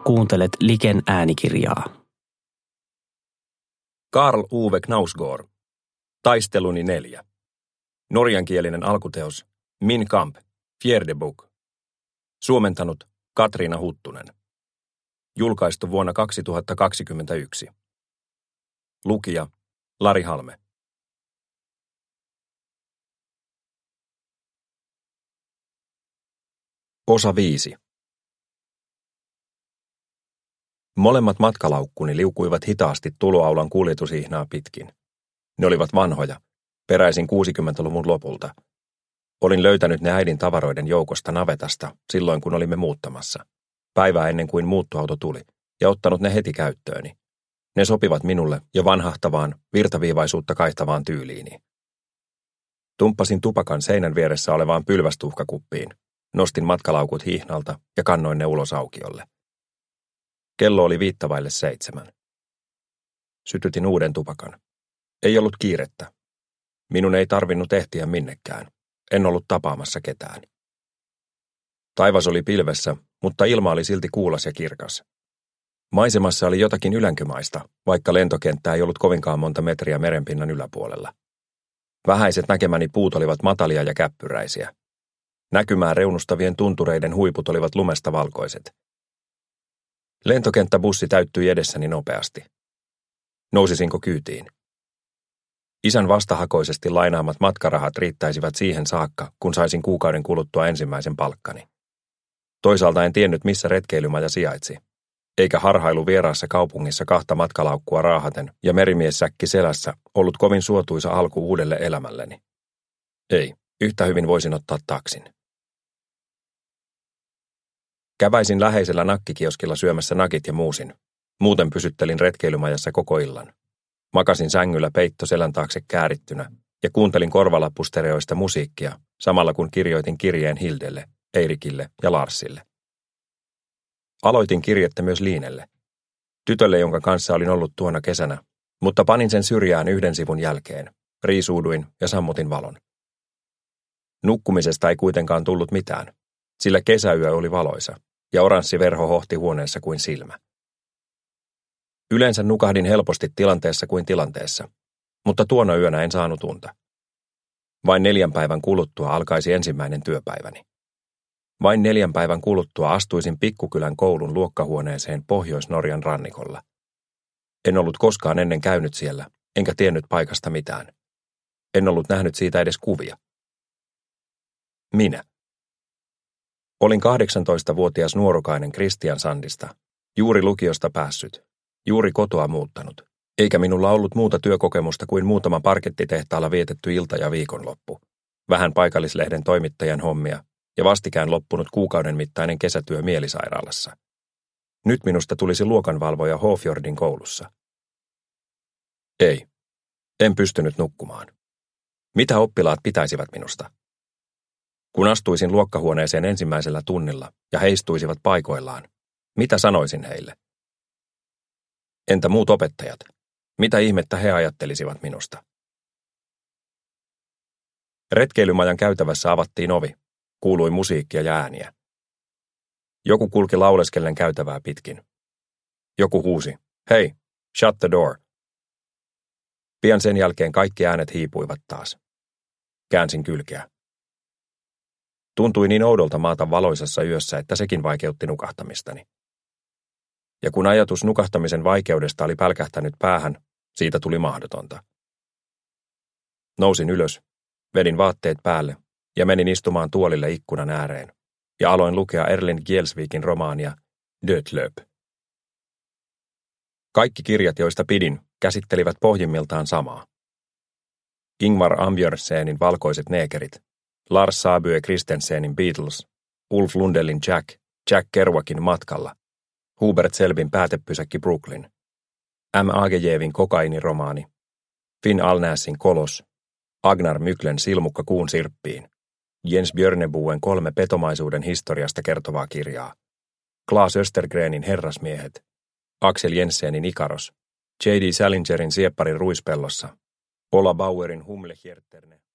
Kuuntelet Liken äänikirjaa. Karl Ove Knausgård. Taisteluni 4. Norjankielinen alkuteos Min Kamp, Fjärde bok. Suomentanut Katriina Huttunen. Julkaistu vuonna 2021. Lukija Lari Halme. Osa 5. Molemmat matkalaukkuni liukuivat hitaasti tuloaulan kuljetusihnaa pitkin. Ne olivat vanhoja, peräisin 60-luvun lopulta. Olin löytänyt ne äidin tavaroiden joukosta navetasta silloin, kun olimme muuttamassa. Päivää ennen kuin muuttoauto tuli, ja ottanut ne heti käyttööni. Ne sopivat minulle ja vanhahtavaan, virtaviivaisuutta kaihtavaan tyyliini. Tumppasin tupakan seinän vieressä olevaan pylvästuhkakuppiin, nostin matkalaukut hihnalta ja kannoin ne ulos aukiolle. Kello oli 6:05. Sytytin uuden tupakan. Ei ollut kiirettä. Minun ei tarvinnut ehtiä minnekään. En ollut tapaamassa ketään. Taivas oli pilvessä, mutta ilma oli silti kuulas ja kirkas. Maisemassa oli jotakin ylänkymaista, vaikka lentokenttä ei ollut kovinkaan monta metriä merenpinnan yläpuolella. Vähäiset näkemäni puut olivat matalia ja käppyräisiä. Näkymään reunustavien tuntureiden huiput olivat lumesta valkoiset. Lentokenttäbussi täyttyi edessäni nopeasti. Nousisinko kyytiin? Isän vastahakoisesti lainaamat matkarahat riittäisivät siihen saakka, kun saisin kuukauden kuluttua ensimmäisen palkkani. Toisaalta en tiennyt, missä retkeilymaja sijaitsi. Eikä harhailu vieraassa kaupungissa 2 matkalaukkua raahaten ja merimiessäkki selässä ollut kovin suotuisa alku uudelle elämälleni. Ei, yhtä hyvin voisin ottaa taksin. Käväisin läheisellä nakkikioskilla syömässä nakit ja muusin. Muuten pysyttelin retkeilymajassa koko illan. Makasin sängyllä peitto selän taakse käärittynä ja kuuntelin korvalappustereoista musiikkia, samalla kun kirjoitin kirjeen Hildelle, Eirikille ja Larsille. Aloitin kirjettä myös Liinelle, tytölle, jonka kanssa olin ollut tuona kesänä, mutta panin sen syrjään 1 sivun jälkeen, riisuuduin ja sammutin valon. Nukkumisesta ei kuitenkaan tullut mitään, sillä kesäyö oli valoisa ja oranssi verho hohti huoneessa kuin silmä. Yleensä nukahdin helposti tilanteessa kuin tilanteessa, mutta tuona yönä en saanut unta. Vain 4 päivän kuluttua alkaisi ensimmäinen työpäiväni. Vain 4 päivän kuluttua astuisin Pikkukylän koulun luokkahuoneeseen Pohjois-Norjan rannikolla. En ollut koskaan ennen käynyt siellä, enkä tiennyt paikasta mitään. En ollut nähnyt siitä edes kuvia. Minä. Olin 18-vuotias nuorukainen Kristian Sandista, juuri lukiosta päässyt, juuri kotoa muuttanut, eikä minulla ollut muuta työkokemusta kuin muutama parkettitehtaalla vietetty ilta ja viikonloppu, vähän paikallislehden toimittajan hommia ja vastikään loppunut kuukauden mittainen kesätyö mielisairaalassa. Nyt minusta tulisi luokanvalvoja Hofjordin koulussa. Ei, en pystynyt nukkumaan. Mitä oppilaat pitäisivät minusta? Kun astuisin luokkahuoneeseen ensimmäisellä tunnilla ja he istuisivat paikoillaan, mitä sanoisin heille? Entä muut opettajat? Mitä ihmettä he ajattelisivat minusta? Retkeilymajan käytävässä avattiin ovi. Kuului musiikkia ja ääniä. Joku kulki lauleskellen käytävää pitkin. Joku huusi, hei, shut the door. Pian sen jälkeen kaikki äänet hiipuivat taas. Käänsin kylkeä. Tuntui niin oudolta maata valoisassa yössä, että sekin vaikeutti nukahtamistani. Ja kun ajatus nukahtamisen vaikeudesta oli pälkähtänyt päähän, siitä tuli mahdotonta. Nousin ylös, vedin vaatteet päälle ja menin istumaan tuolille ikkunan ääreen ja aloin lukea Erlend Gjelsvikin romaania Dödlöp. Kaikki kirjat, joista pidin, käsittelivät pohjimmiltaan samaa. Ingmar Ambjörnsenin Valkoiset neekerit, Lars Saabye Christensenin Beatles, Ulf Lundellin Jack Kerouacin Matkalla, Hubert Selbin Päätepysäkki Brooklyn, M. Agejevin Kokainiromaani, Finn Alnäsin Kolos, Agnar Myklen Silmukka kuun sirppiin, Jens Björneboen 3 petomaisuuden historiasta kertovaa kirjaa, Claes Östergrenin Herrasmiehet, Axel Jensenin Ikaros, J.D. Salingerin Siepparin ruispellossa, Ola Bauerin Humlehjerterne